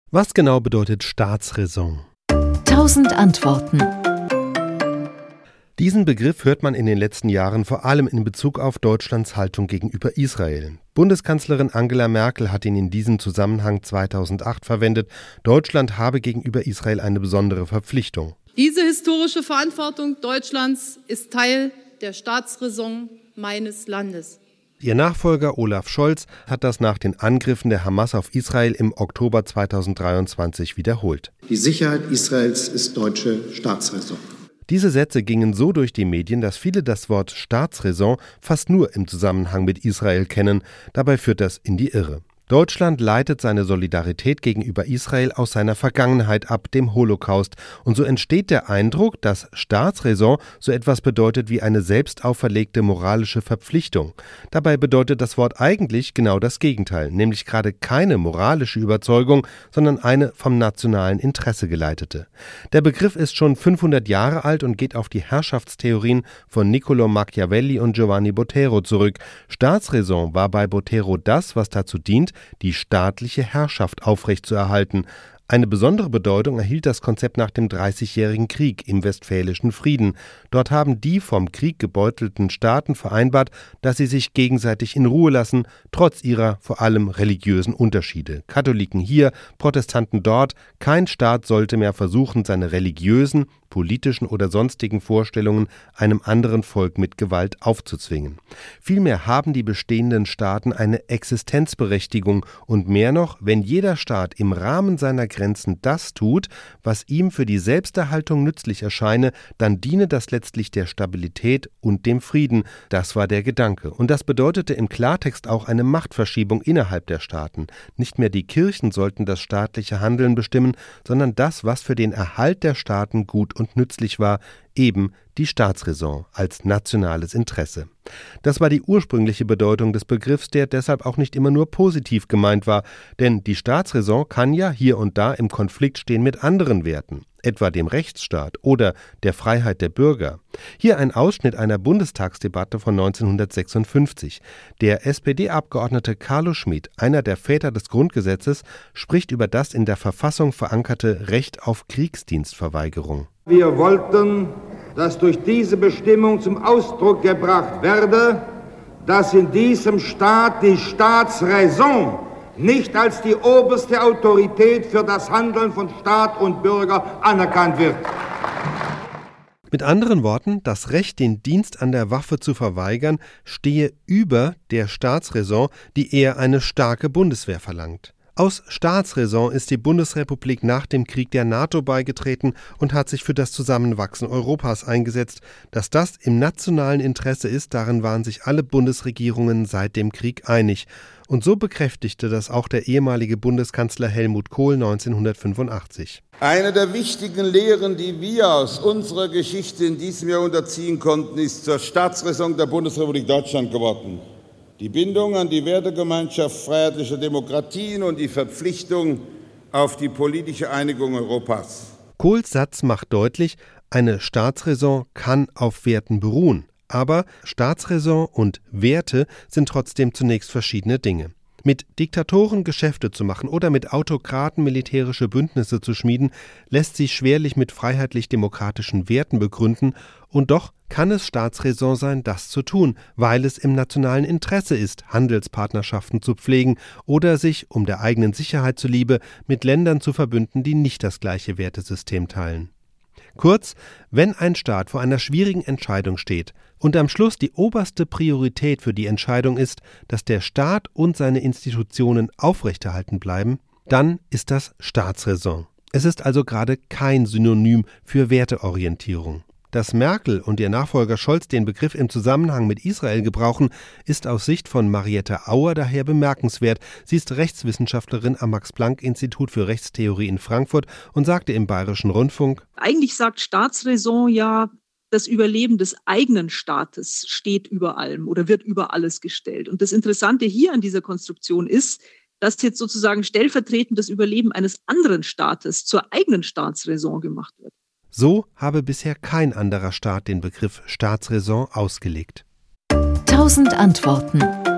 Was genau bedeutet Staatsräson? 1000 Antworten. Diesen Begriff hört man in den letzten Jahren vor allem in Bezug auf Deutschlands Haltung gegenüber Israel. Bundeskanzlerin Angela Merkel hat ihn in diesem Zusammenhang 2008 verwendet. Deutschland habe gegenüber Israel eine besondere Verpflichtung. Diese historische Verantwortung Deutschlands ist Teil der Staatsräson meines Landes. Ihr Nachfolger Olaf Scholz hat das nach den Angriffen der Hamas auf Israel im Oktober 2023 wiederholt. Die Sicherheit Israels ist deutsche Staatsräson. Diese Sätze gingen so durch die Medien, dass viele das Wort Staatsräson fast nur im Zusammenhang mit Israel kennen. Dabei führt das in die Irre. Deutschland leitet seine Solidarität gegenüber Israel aus seiner Vergangenheit ab, dem Holocaust. Und so entsteht der Eindruck, dass Staatsräson so etwas bedeutet wie eine selbst auferlegte moralische Verpflichtung. Dabei bedeutet das Wort eigentlich genau das Gegenteil, nämlich gerade keine moralische Überzeugung, sondern eine vom nationalen Interesse geleitete. Der Begriff ist schon 500 Jahre alt und geht auf die Herrschaftstheorien von Niccolò Machiavelli und Giovanni Botero zurück. Staatsräson war bei Botero das, was dazu dient, die staatliche Herrschaft aufrechtzuerhalten. Eine besondere Bedeutung erhielt das Konzept nach dem Dreißigjährigen Krieg im Westfälischen Frieden. Dort haben die vom Krieg gebeutelten Staaten vereinbart, dass sie sich gegenseitig in Ruhe lassen, trotz ihrer vor allem religiösen Unterschiede. Katholiken hier, Protestanten dort. Kein Staat sollte mehr versuchen, seine religiösen, politischen oder sonstigen Vorstellungen einem anderen Volk mit Gewalt aufzuzwingen. Vielmehr haben die bestehenden Staaten eine Existenzberechtigung und mehr noch, wenn jeder Staat im Rahmen seiner Grenzen das tut, was ihm für die Selbsterhaltung nützlich erscheine, dann diene das letztlich der Stabilität und dem Frieden. Das war der Gedanke. Und das bedeutete im Klartext auch eine Machtverschiebung innerhalb der Staaten. Nicht mehr die Kirchen sollten das staatliche Handeln bestimmen, sondern das, was für den Erhalt der Staaten gut und nützlich war, eben die Staatsräson als nationales Interesse. Das war die ursprüngliche Bedeutung des Begriffs, der deshalb auch nicht immer nur positiv gemeint war, denn die Staatsräson kann ja hier und da im Konflikt stehen mit anderen Werten, etwa dem Rechtsstaat oder der Freiheit der Bürger. Hier ein Ausschnitt einer Bundestagsdebatte von 1956. Der SPD-Abgeordnete Carlo Schmid, einer der Väter des Grundgesetzes, spricht über das in der Verfassung verankerte Recht auf Kriegsdienstverweigerung. Wir wollten, dass durch diese Bestimmung zum Ausdruck gebracht werde, dass in diesem Staat die Staatsräson nicht als die oberste Autorität für das Handeln von Staat und Bürger anerkannt wird. Mit anderen Worten, das Recht, den Dienst an der Waffe zu verweigern, stehe über der Staatsräson, die eher eine starke Bundeswehr verlangt. Aus Staatsräson ist die Bundesrepublik nach dem Krieg der NATO beigetreten und hat sich für das Zusammenwachsen Europas eingesetzt. Dass das im nationalen Interesse ist, darin waren sich alle Bundesregierungen seit dem Krieg einig. Und so bekräftigte das auch der ehemalige Bundeskanzler Helmut Kohl 1985. Eine der wichtigen Lehren, die wir aus unserer Geschichte in diesem Jahrhundert ziehen konnten, ist zur Staatsräson der Bundesrepublik Deutschland geworden. Die Bindung an die Wertegemeinschaft freiheitlicher Demokratien und die Verpflichtung auf die politische Einigung Europas. Kohls Satz macht deutlich, eine Staatsräson kann auf Werten beruhen. Aber Staatsräson und Werte sind trotzdem zunächst verschiedene Dinge. Mit Diktatoren Geschäfte zu machen oder mit Autokraten militärische Bündnisse zu schmieden, lässt sich schwerlich mit freiheitlich-demokratischen Werten begründen, und doch kann es Staatsräson sein, das zu tun, weil es im nationalen Interesse ist, Handelspartnerschaften zu pflegen oder sich, um der eigenen Sicherheit zuliebe, mit Ländern zu verbünden, die nicht das gleiche Wertesystem teilen. Kurz, wenn ein Staat vor einer schwierigen Entscheidung steht und am Schluss die oberste Priorität für die Entscheidung ist, dass der Staat und seine Institutionen aufrechterhalten bleiben, dann ist das Staatsräson. Es ist also gerade kein Synonym für Werteorientierung. Dass Merkel und ihr Nachfolger Scholz den Begriff im Zusammenhang mit Israel gebrauchen, ist aus Sicht von Mariette Auer daher bemerkenswert. Sie ist Rechtswissenschaftlerin am Max-Planck-Institut für Rechtstheorie in Frankfurt und sagte im Bayerischen Rundfunk: Eigentlich sagt Staatsräson ja, das Überleben des eigenen Staates steht über allem oder wird über alles gestellt. Und das Interessante hier an dieser Konstruktion ist, dass jetzt sozusagen stellvertretend das Überleben eines anderen Staates zur eigenen Staatsräson gemacht wird. So habe bisher kein anderer Staat den Begriff Staatsräson ausgelegt. 1000 Antworten.